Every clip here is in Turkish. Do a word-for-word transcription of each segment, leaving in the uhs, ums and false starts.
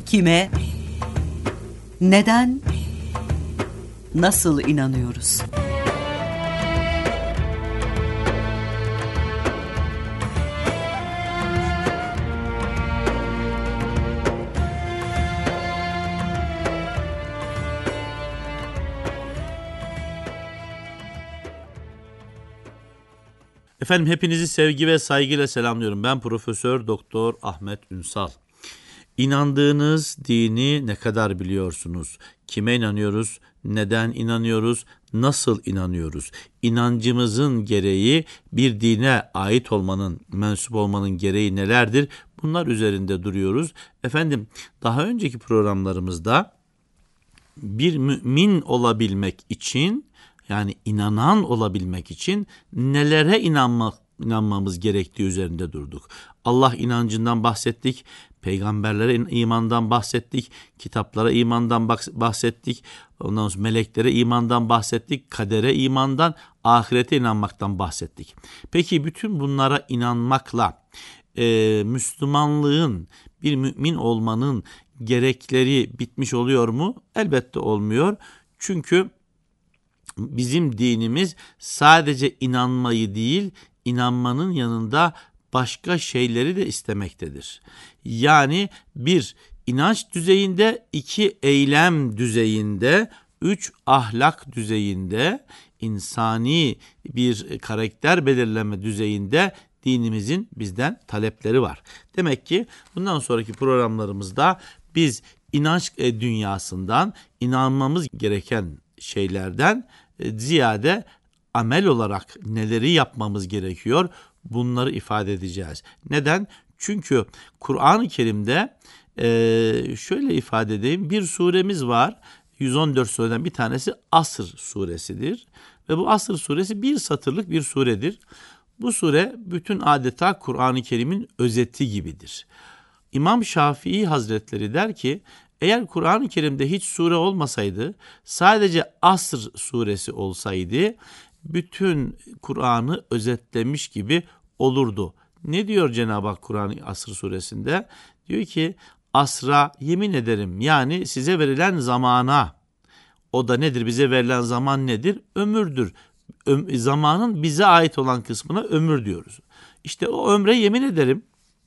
Kime, neden, nasıl inanıyoruz? Efendim hepinizi sevgi ve saygıyla selamlıyorum. Ben Profesör Doktor Ahmet Ünsal. İnandığınız dini ne kadar biliyorsunuz? Kime inanıyoruz? Neden inanıyoruz? Nasıl inanıyoruz? İnancımızın gereği, bir dine ait olmanın, mensup olmanın gereği nelerdir? Bunlar üzerinde duruyoruz. Efendim daha önceki programlarımızda bir mümin olabilmek için, yani inanan olabilmek için nelere inanmak, inanmamız gerektiği üzerinde durduk. Allah inancından bahsettik, peygamberlere imandan bahsettik, kitaplara imandan bahsettik, ondan sonra meleklere imandan bahsettik, kadere imandan, ahirete inanmaktan bahsettik. Peki bütün bunlara inanmakla e, Müslümanlığın, bir mümin olmanın gerekleri bitmiş oluyor mu? Elbette olmuyor. Çünkü bizim dinimiz sadece inanmayı değil, inanmanın yanında başka şeyleri de istemektedir. Yani bir, inanç düzeyinde, iki, eylem düzeyinde, üç, ahlak düzeyinde, insani bir karakter belirleme düzeyinde dinimizin bizden talepleri var. Demek ki bundan sonraki programlarımızda biz inanç dünyasından, inanmamız gereken şeylerden ziyade amel olarak neleri yapmamız gerekiyor, bunları ifade edeceğiz. Neden? Çünkü Kur'an-ı Kerim'de e, şöyle ifade edeyim, bir suremiz var. yüz on dört sureden bir tanesi Asr suresidir. Ve bu Asr suresi bir satırlık bir suredir. Bu sure bütün adeta Kur'an-ı Kerim'in özeti gibidir. İmam Şafii Hazretleri der ki, eğer Kur'an-ı Kerim'de hiç sure olmasaydı, sadece Asr suresi olsaydı, bütün Kur'an'ı özetlemiş gibi olurdu. Ne diyor Cenab-ı Hak Kur'an-ı Asr suresinde? Diyor ki, asra yemin ederim, yani size verilen zamana. O da nedir? Bize verilen zaman nedir? Ömürdür. Ö- zamanın bize ait olan kısmına ömür diyoruz. İşte o ömre yemin ederim,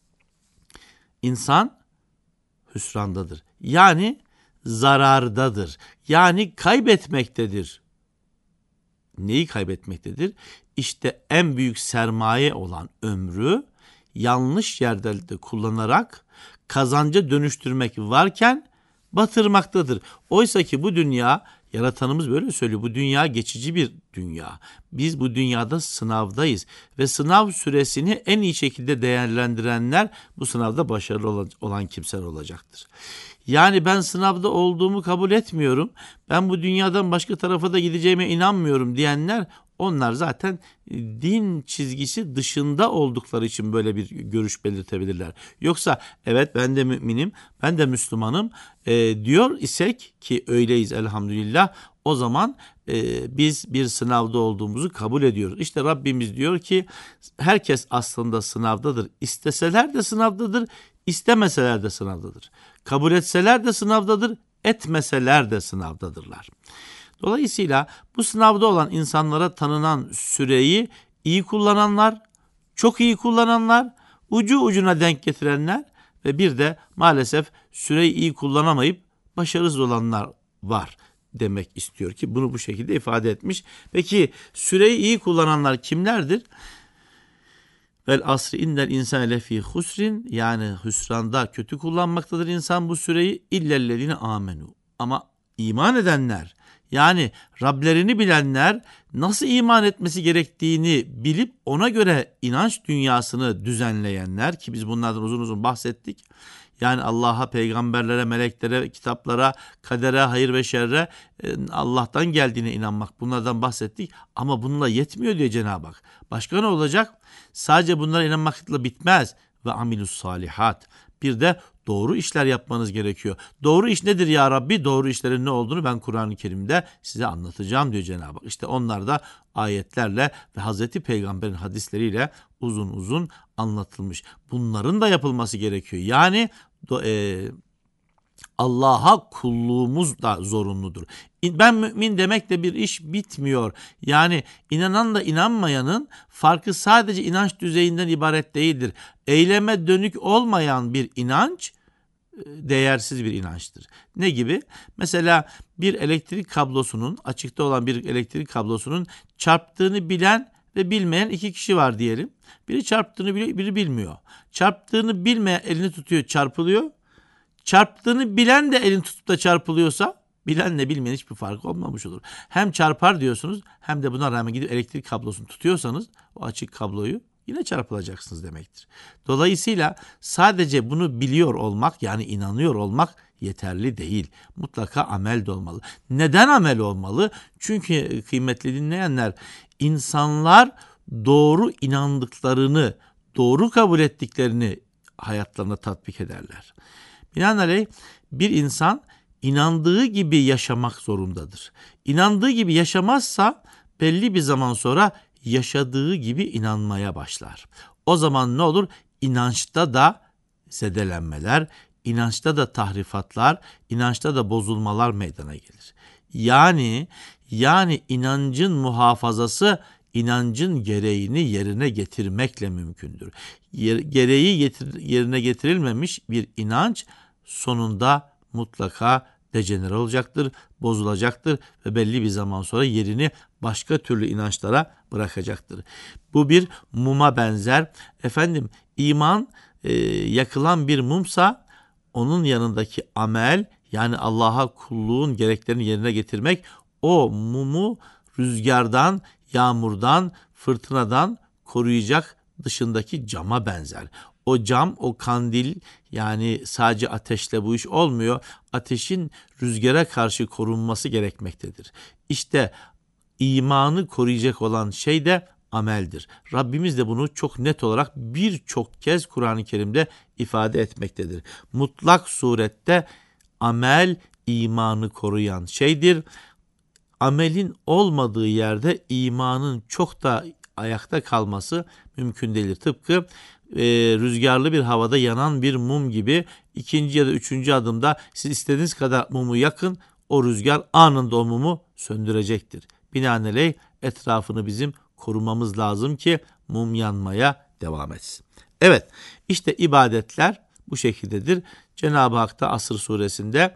İnsan hüsrandadır. Yani zarardadır. Yani kaybetmektedir. Neyi kaybetmektedir? İşte en büyük sermaye olan ömrü yanlış yerde kullanarak kazanca dönüştürmek varken batırmaktadır. Oysa ki bu dünya, yaratanımız böyle söylüyor, bu dünya geçici bir dünya. Biz bu dünyada sınavdayız ve sınav süresini en iyi şekilde değerlendirenler bu sınavda başarılı olan kimseler olacaktır. Yani ben sınavda olduğumu kabul etmiyorum, ben bu dünyadan başka tarafa da gideceğime inanmıyorum diyenler, onlar zaten din çizgisi dışında oldukları için böyle bir görüş belirtebilirler. Yoksa evet ben de müminim, ben de Müslümanım e, diyor isek, ki öyleyiz elhamdülillah, o zaman e, biz bir sınavda olduğumuzu kabul ediyoruz. İşte Rabbimiz diyor ki herkes aslında sınavdadır. İsteseler de sınavdadır, istemeseler de sınavdadır. Kabul etseler de sınavdadır, etmeseler de sınavdadırlar. Dolayısıyla bu sınavda olan insanlara tanınan süreyi iyi kullananlar, çok iyi kullananlar, ucu ucuna denk getirenler ve bir de maalesef süreyi iyi kullanamayıp başarısız olanlar var demek istiyor ki bunu bu şekilde ifade etmiş. Peki süreyi iyi kullananlar kimlerdir? Vel asri innel insane lefî husrin, yani hüsranda, kötü kullanmaktadır insan bu süreyi, illellezine amenu. Ama iman edenler, yani Rablerini bilenler, nasıl iman etmesi gerektiğini bilip ona göre inanç dünyasını düzenleyenler, ki biz bunlardan uzun uzun bahsettik. Yani Allah'a, peygamberlere, meleklere, kitaplara, kadere, hayır ve şerre Allah'tan geldiğine inanmak, bunlardan bahsettik. Ama bununla yetmiyor diyor Cenab-ı Hak. Başka ne olacak? Sadece bunlara inanmakla bitmez. Ve amilus salihat. Bir de doğru işler yapmanız gerekiyor. Doğru iş nedir ya Rabbi? Doğru işlerin ne olduğunu ben Kur'an-ı Kerim'de size anlatacağım diyor Cenab-ı Hak. İşte onlar da ayetlerle ve Hazreti Peygamber'in hadisleriyle uzun uzun anlatılmış. Bunların da yapılması gerekiyor. Yani do, e, Allah'a kulluğumuz da zorunludur. Ben mümin demekle bir iş bitmiyor. Yani inanan da inanmayanın farkı sadece inanç düzeyinden ibaret değildir. Eyleme dönük olmayan bir inanç değersiz bir inançtır. Ne gibi? Mesela bir elektrik kablosunun, açıkta olan bir elektrik kablosunun çarptığını bilen ve bilmeyen iki kişi var diyelim. Biri çarptığını biliyor, biri bilmiyor. Çarptığını bilmeyen elini tutuyor, çarpılıyor. Çarptığını bilen de elini tutup da çarpılıyorsa bilenle bilmeyen hiçbir farkı olmamış olur. Hem çarpar diyorsunuz hem de buna rağmen gidip elektrik kablosunu tutuyorsanız o açık kabloyu yine çarpılacaksınız demektir. Dolayısıyla sadece bunu biliyor olmak, yani inanıyor olmak yeterli değil. Mutlaka amel de olmalı. Neden amel olmalı? Çünkü kıymetli dinleyenler, insanlar doğru inandıklarını, doğru kabul ettiklerini hayatlarına tatbik ederler. Binaenaleyh bir insan inandığı gibi yaşamak zorundadır. İnandığı gibi yaşamazsa belli bir zaman sonra yaşadığı gibi inanmaya başlar. O zaman ne olur? İnançta da zedelenmeler, inançta da tahrifatlar, inançta da bozulmalar meydana gelir. Yani yani inancın muhafazası inancın gereğini yerine getirmekle mümkündür. Yer, gereği getir, yerine getirilmemiş bir inanç sonunda mutlaka dejenere olacaktır, bozulacaktır ve belli bir zaman sonra yerini başka türlü inançlara bırakacaktır. Bu bir muma benzer. Efendim iman e, yakılan bir mumsa onun yanındaki amel, yani Allah'a kulluğun gereklerini yerine getirmek o mumu rüzgardan, yağmurdan, fırtınadan koruyacak dışındaki cama benzer. O cam, o kandil, yani sadece ateşle bu iş olmuyor. Ateşin rüzgara karşı korunması gerekmektedir. İşte imanı koruyacak olan şey de ameldir. Rabbimiz de bunu çok net olarak birçok kez Kur'an-ı Kerim'de ifade etmektedir. Mutlak surette amel imanı koruyan şeydir. Amelin olmadığı yerde imanın çok da ayakta kalması mümkün değildir. Tıpkı e, rüzgarlı bir havada yanan bir mum gibi ikinci ya da üçüncü adımda siz istediğiniz kadar mumu yakın, o rüzgar anında o mumu söndürecektir. Binaenaleyh etrafını bizim korumamız lazım ki mum yanmaya devam etsin. Evet, işte ibadetler bu şekildedir. Cenab-ı Hak da Asr suresinde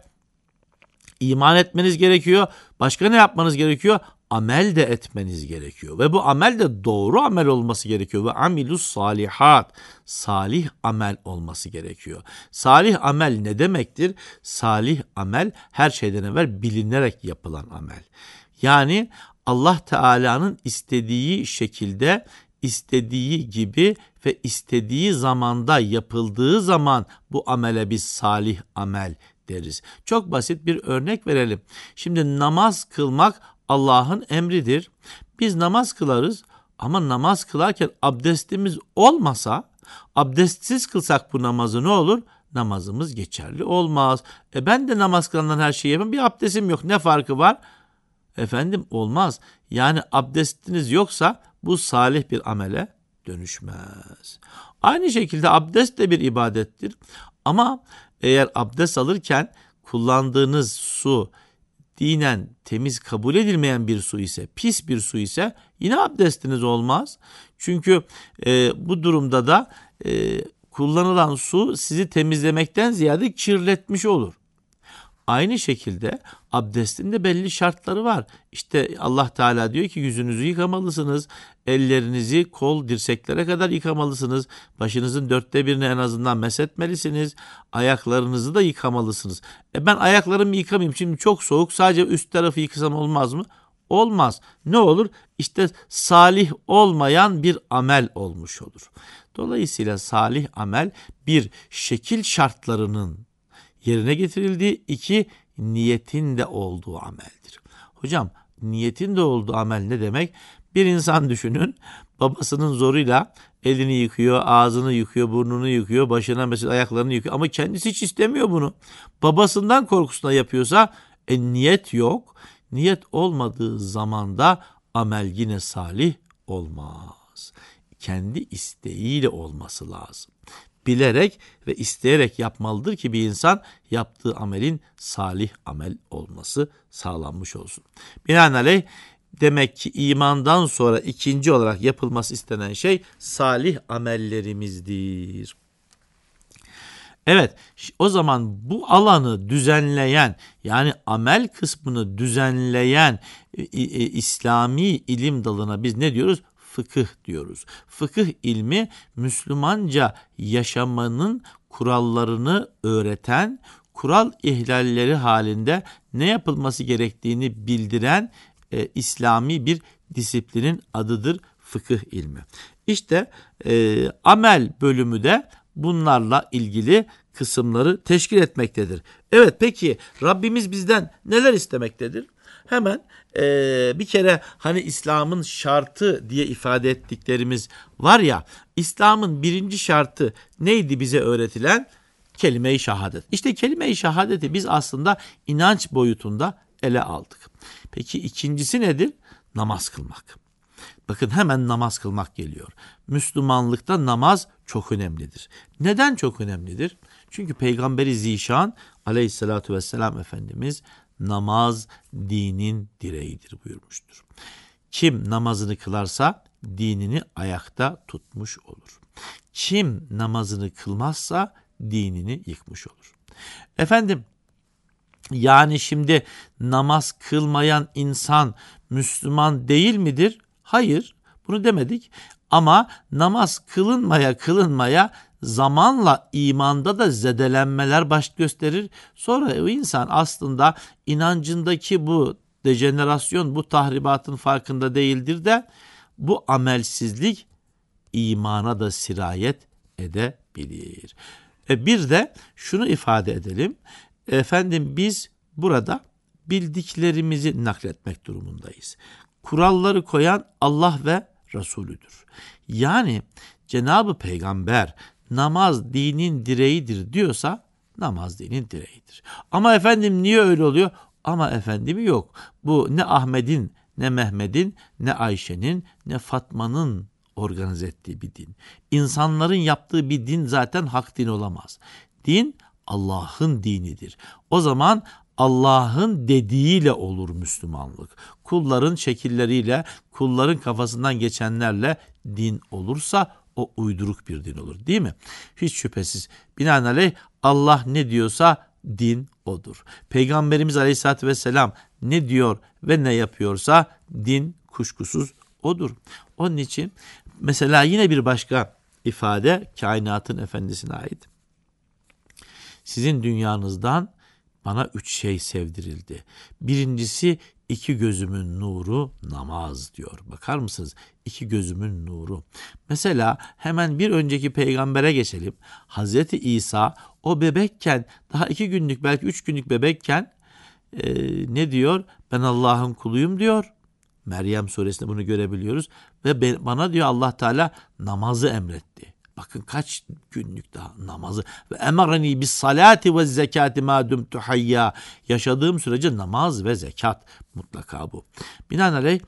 İman etmeniz gerekiyor. Başka ne yapmanız gerekiyor? Amel de etmeniz gerekiyor. Ve bu amel de doğru amel olması gerekiyor. Ve amilus salihat. Salih amel olması gerekiyor. Salih amel ne demektir? Salih amel her şeyden evvel bilinerek yapılan amel. Yani Allah Teala'nın istediği şekilde, istediği gibi ve istediği zamanda yapıldığı zaman bu amele biz salih amel deriz. Çok basit bir örnek verelim. Şimdi namaz kılmak Allah'ın emridir. Biz namaz kılarız ama namaz kılarken abdestimiz olmasa, abdestsiz kılsak bu namazı ne olur? Namazımız geçerli olmaz. E ben de namaz kılandan her şeyi yapayım, bir abdestim yok. Ne farkı var? Efendim olmaz. Yani abdestiniz yoksa bu salih bir amele dönüşmez. Aynı şekilde abdest de bir ibadettir. Ama eğer abdest alırken kullandığınız su dinen temiz kabul edilmeyen bir su ise, pis bir su ise yine abdestiniz olmaz. Çünkü e, bu durumda da e, kullanılan su sizi temizlemekten ziyade kirletmiş olur. Aynı şekilde abdestin de belli şartları var. İşte Allah Teala diyor ki yüzünüzü yıkamalısınız, ellerinizi kol dirseklere kadar yıkamalısınız, başınızın dörtte birini en azından meshetmelisiniz, ayaklarınızı da yıkamalısınız. E ben ayaklarımı yıkamayayım, şimdi çok soğuk, sadece üst tarafı yıkasam olmaz mı? Olmaz. Ne olur? İşte salih olmayan bir amel olmuş olur. Dolayısıyla salih amel bir, şekil şartlarının yerine getirildiği, iki, niyetin de olduğu ameldir. Hocam niyetin de olduğu amel ne demek? Bir insan düşünün, babasının zoruyla elini yıkıyor, ağzını yıkıyor, burnunu yıkıyor, başına mesela ayaklarını yıkıyor ama kendisi hiç istemiyor bunu. Babasından korkusuna yapıyorsa e, niyet yok. Niyet olmadığı zamanda amel yine salih olmaz. Kendi isteğiyle olması lazım. bilerek ve isteyerek yapmalıdır ki bir insan yaptığı amelin salih amel olması sağlanmış olsun. Binaenaleyh demek ki imandan sonra ikinci olarak yapılması istenen şey salih amellerimizdir. Evet, o zaman bu alanı düzenleyen, yani amel kısmını düzenleyen e, e, İslami ilim dalına biz ne diyoruz? Fıkıh diyoruz. Fıkıh ilmi Müslümanca yaşamanın kurallarını öğreten, kural ihlalleri halinde ne yapılması gerektiğini bildiren e, İslami bir disiplinin adıdır fıkıh ilmi. İşte e, amel bölümü de bunlarla ilgili kısımları teşkil etmektedir. Evet, peki Rabbimiz bizden neler istemektedir? Hemen e, bir kere hani İslam'ın şartı diye ifade ettiklerimiz var ya, İslam'ın birinci şartı neydi bize öğretilen? Kelime-i şehadet. İşte kelime-i şehadeti biz aslında inanç boyutunda ele aldık. Peki ikincisi nedir? Namaz kılmak. Bakın hemen namaz kılmak geliyor. Müslümanlıkta namaz çok önemlidir. Neden çok önemlidir? Çünkü Peygamberi Zişan aleyhissalatü vesselam Efendimiz namaz dinin direğidir buyurmuştur. Kim namazını kılarsa dinini ayakta tutmuş olur. Kim namazını kılmazsa dinini yıkmış olur. Efendim, yani şimdi namaz kılmayan insan Müslüman değil midir? Hayır, bunu demedik. Ama namaz kılınmaya kılınmaya zamanla imanda da zedelenmeler baş gösterir. Sonra o insan aslında inancındaki bu dejenerasyon, bu tahribatın farkında değildir de bu amelsizlik imana da sirayet edebilir. E bir de şunu ifade edelim. Efendim, biz burada bildiklerimizi nakletmek durumundayız. Kuralları koyan Allah ve Resulüdür. Yani Cenab-ı Peygamber namaz dinin direğidir diyorsa namaz dinin direğidir. Ama efendim niye öyle oluyor? Ama efendimi yok. Bu ne Ahmet'in, ne Mehmet'in, ne Ayşe'nin, ne Fatma'nın organize ettiği bir din. İnsanların yaptığı bir din zaten hak din olamaz. Din Allah'ın dinidir. O zaman Allah'ın dediğiyle olur Müslümanlık. Kulların şekilleriyle, kulların kafasından geçenlerle din olursa o uyduruk bir din olur, değil mi? Hiç şüphesiz. Binaenaleyh Allah ne diyorsa din odur. Peygamberimiz Aleyhisselatü Vesselam ne diyor ve ne yapıyorsa din kuşkusuz odur. Onun için mesela yine bir başka ifade kainatın efendisine ait. Sizin dünyanızdan bana üç şey sevdirildi. Birincisi iki gözümün nuru namaz diyor. Bakar mısınız? İki gözümün nuru. Mesela hemen bir önceki peygambere geçelim. Hazreti İsa o bebekken, daha iki günlük belki üç günlük bebekken e, ne diyor? Ben Allah'ın kuluyum diyor. Meryem suresinde bunu görebiliyoruz. Ve ben, bana diyor Allah Teala namazı emretti. Bakın kaç günlük daha namazı. Ve emarni bis salati ve zekati ma dumtu hayya. Yaşadığım sürece namaz ve zekat mutlaka bu. Binaenaleyh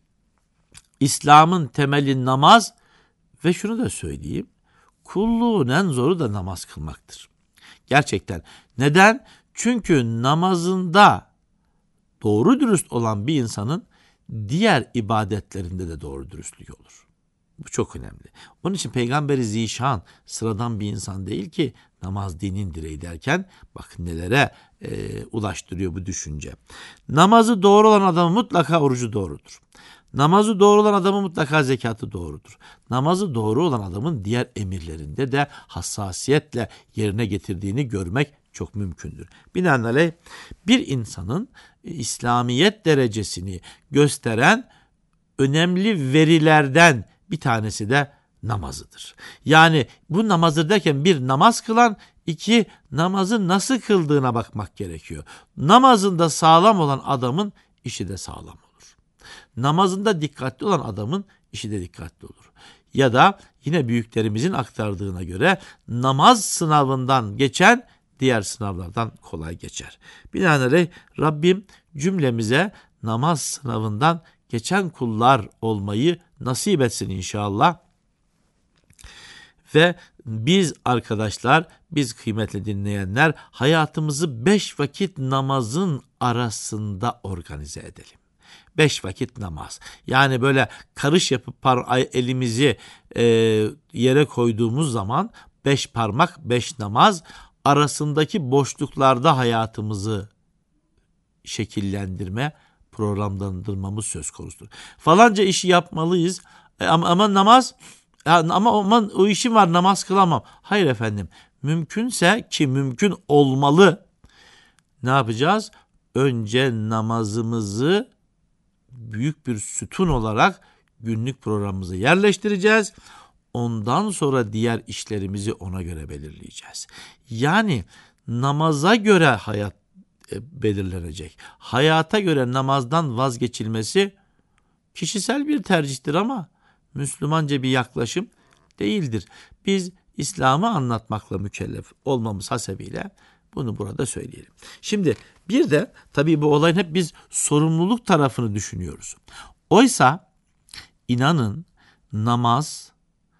İslam'ın temeli namaz ve şunu da söyleyeyim. Kulluğun en zoru da namaz kılmaktır. Gerçekten. Neden? Çünkü namazında doğru dürüst olan bir insanın diğer ibadetlerinde de doğru dürüstlük olur. Bu çok önemli. Onun için Peygamberi Zişan sıradan bir insan değil ki namaz dinin direği derken bakın nelere e, ulaştırıyor bu düşünce. Namazı doğru olan adamın mutlaka orucu doğrudur. Namazı doğru olan adamın mutlaka zekatı doğrudur. Namazı doğru olan adamın diğer emirlerinde de hassasiyetle yerine getirdiğini görmek çok mümkündür. Binaenaleyh bir insanın İslamiyet derecesini gösteren önemli verilerden bir tanesi de namazıdır. Yani bu namazı derken bir namaz kılan, iki namazı nasıl kıldığına bakmak gerekiyor. Namazında sağlam olan adamın işi de sağlam olur. Namazında dikkatli olan adamın işi de dikkatli olur. Ya da yine büyüklerimizin aktardığına göre namaz sınavından geçen diğer sınavlardan kolay geçer. Binaenaleyh Rabbim cümlemize namaz sınavından geçen kullar olmayı nasip etsin inşallah. Ve biz arkadaşlar, biz kıymetli dinleyenler hayatımızı beş vakit namazın arasında organize edelim. Beş vakit namaz. Yani böyle karış yapıp par elimizi e, yere koyduğumuz zaman beş parmak, beş namaz arasındaki boşluklarda hayatımızı şekillendirme, programlandırmamız söz konusudur. Falanca işi yapmalıyız e, ama, ama namaz ama, ama o işim var, namaz kılamam. Hayır efendim, mümkünse, ki mümkün olmalı, ne yapacağız? Önce namazımızı büyük bir sütun olarak günlük programımıza yerleştireceğiz. Ondan sonra diğer işlerimizi ona göre belirleyeceğiz. Yani namaza göre hayat e, belirlenecek. Hayata göre namazdan vazgeçilmesi kişisel bir tercihtir ama Müslümanca bir yaklaşım değildir. Biz İslam'ı anlatmakla mükellef olmamız hasebiyle bunu burada söyleyelim. Şimdi bir de tabii bu olayın hep biz sorumluluk tarafını düşünüyoruz. Oysa inanın namaz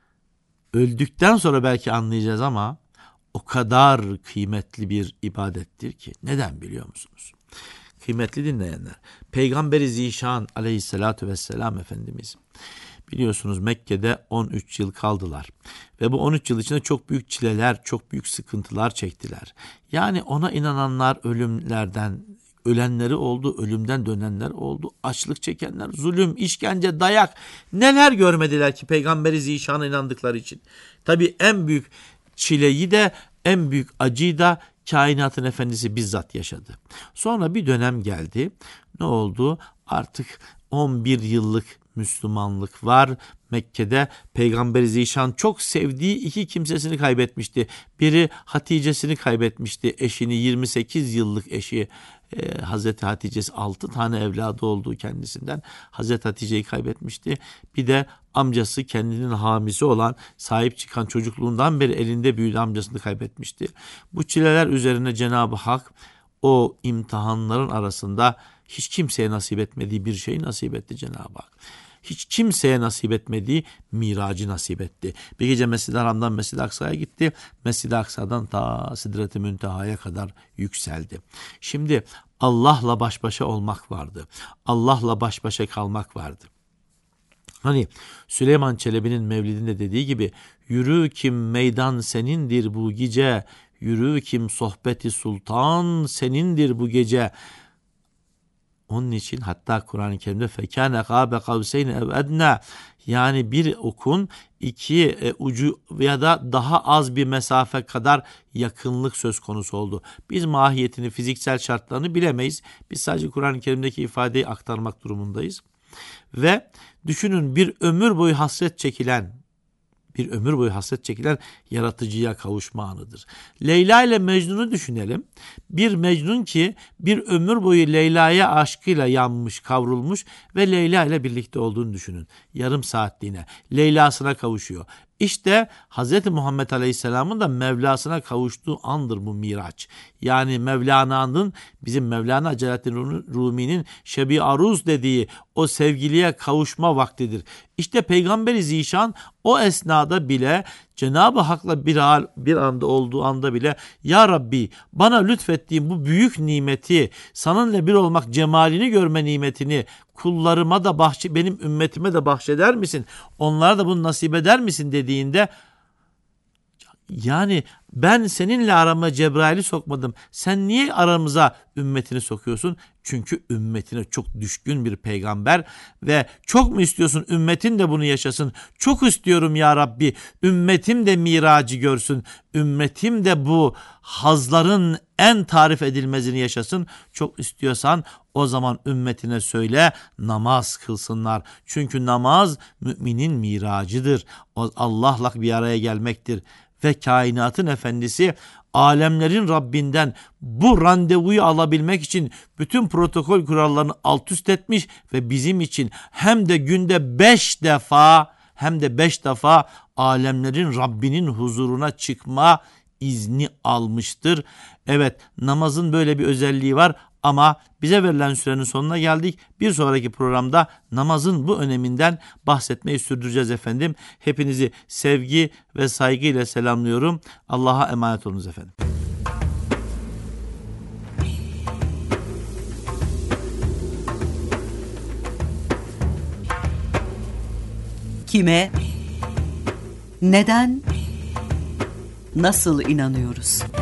öldükten sonra belki anlayacağız ama o kadar kıymetli bir ibadettir ki. Neden biliyor musunuz? Kıymetli dinleyenler, Peygamberi Zişan aleyhissalatu vesselam Efendimiz biliyorsunuz Mekke'de on üç yıl kaldılar. Ve bu on üç yıl içinde çok büyük çileler, çok büyük sıkıntılar çektiler. Yani ona inananlar ölümlerden, ölenleri oldu, ölümden dönenler oldu, açlık çekenler, zulüm, işkence, dayak, neler görmediler ki Peygamberi Zişan'a inandıkları için. Tabii en büyük çileyi de, en büyük acıyı da kainatın efendisi bizzat yaşadı. Sonra bir dönem geldi. Ne oldu? Artık on bir yıllık Müslümanlık var. Mekke'de Peygamber Zişan çok sevdiği iki kimsesini kaybetmişti. Biri Hatice'sini kaybetmişti. Eşini, yirmi sekiz yıllık eşi e, Hazreti Hatice'si, altı tane evladı olduğu kendisinden Hazreti Hatice'yi kaybetmişti. Bir de amcası, kendinin hamisi olan, sahip çıkan, çocukluğundan beri elinde büyüdü amcasını kaybetmişti. Bu çileler üzerine Cenab-ı Hak o imtihanların arasında hiç kimseye nasip etmediği bir şeyi nasip etti Cenab-ı Hak. Hiç kimseye nasip etmediği miracı nasip etti. Bir gece Mescid-i Haram'dan Mescid-i Aksa'ya gitti. Mescid-i Aksa'dan ta Sidret-i Münteha'ya kadar yükseldi. Şimdi Allah'la baş başa olmak vardı. Allah'la baş başa kalmak vardı. Hani Süleyman Çelebi'nin Mevlidinde dediği gibi, yürü kim meydan senindir bu gece, yürü kim sohbeti sultan senindir bu gece. Onun için hatta Kur'an-ı Kerim'de fekâne gâbe kavseyni ev ednâ, yani bir okun iki e, ucu ya da daha az bir mesafe kadar yakınlık söz konusu oldu. Biz mahiyetini, fiziksel şartlarını bilemeyiz. Biz sadece Kur'an-ı Kerim'deki ifadeyi aktarmak durumundayız. Ve düşünün, bir ömür boyu hasret çekilen, bir ömür boyu hasret çekilen yaratıcıya kavuşma anıdır. Leyla ile Mecnun'u düşünelim. Bir Mecnun ki bir ömür boyu Leyla'ya aşkıyla yanmış, kavrulmuş ve Leyla ile birlikte olduğunu düşünün. Yarım saatliğine Leyla'sına kavuşuyor. İşte Hz. Muhammed Aleyhisselam'ın da Mevlasına kavuştuğu andır bu Miraç. Yani Mevlana'nın, bizim Mevlana Celaleddin Rumi'nin Şebi Aruz dediği o sevgiliye kavuşma vaktidir. İşte Peygamberi Zişan o esnada bile Cenab-ı Hak'la bir, hal, bir anda olduğu anda bile ya Rabbi bana lütfettiğin bu büyük nimeti, seninle bir olmak cemalini görme nimetini kullarıma da bahşe, benim ümmetime de bahşeder misin? Onlara da bunu nasip eder misin dediğinde, yani ben seninle arama Cebrail'i sokmadım. Sen niye aramıza ümmetini sokuyorsun? Çünkü ümmetine çok düşkün bir peygamber ve çok mu istiyorsun ümmetin de bunu yaşasın? Çok istiyorum ya Rabbi, ümmetim de miracı görsün. Ümmetim de bu hazların en tarif edilmezini yaşasın. Çok istiyorsan o zaman ümmetine söyle, namaz kılsınlar. Çünkü namaz müminin miracıdır. Allah'la bir araya gelmektir. Ve kainatın efendisi, alemlerin Rabbinden bu randevuyu alabilmek için bütün protokol kurallarını alt üst etmiş ve bizim için hem de günde beş defa hem de beş defa alemlerin Rabbinin huzuruna çıkma izni almıştır. Evet, namazın böyle bir özelliği var. Ama bize verilen sürenin sonuna geldik. Bir sonraki programda namazın bu öneminden bahsetmeyi sürdüreceğiz efendim. Hepinizi sevgi ve saygıyla selamlıyorum. Allah'a emanet olunuz efendim. Kime, neden, nasıl inanıyoruz?